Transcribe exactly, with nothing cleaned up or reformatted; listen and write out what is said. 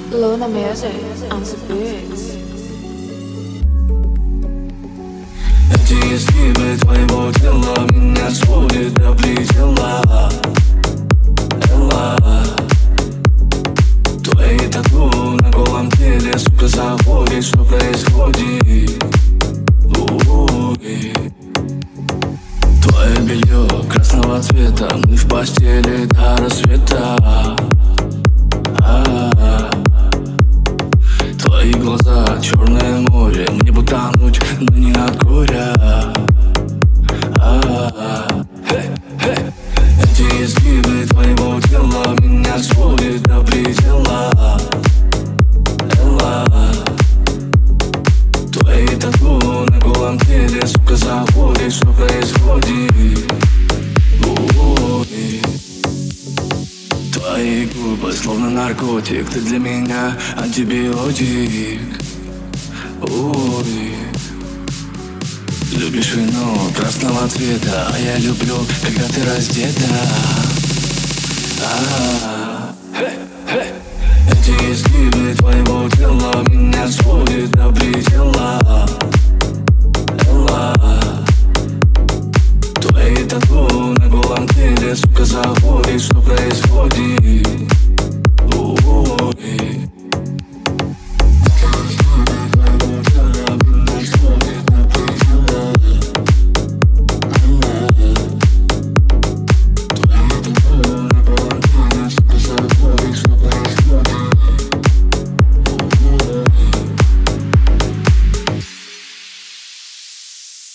Luna Music on the beats. Эти изгибы твоего тела меня сводят до предела. Элла, твои тату на голом теле, сука, заводит, что происходит. Ой. Твое белье красного цвета, мы в постели до рассвета. А-а-а. Твои глаза черное море, мне бы тонуть, но не от горя. А-а-а. Эти изгибы твоего тела меня сводят до предела. Элла, твои тату на голом теле, сука, заводит, что происходит. Ой. Твои губы словно наркотик, ты для меня антибиотик. Ой. Любишь вино красного цвета, а я люблю, когда ты раздета. А-а-а. Эти изгибы твоего тела меня сводят до предела. Элла, твои тату на голом теле, сука, заводит, что происходит.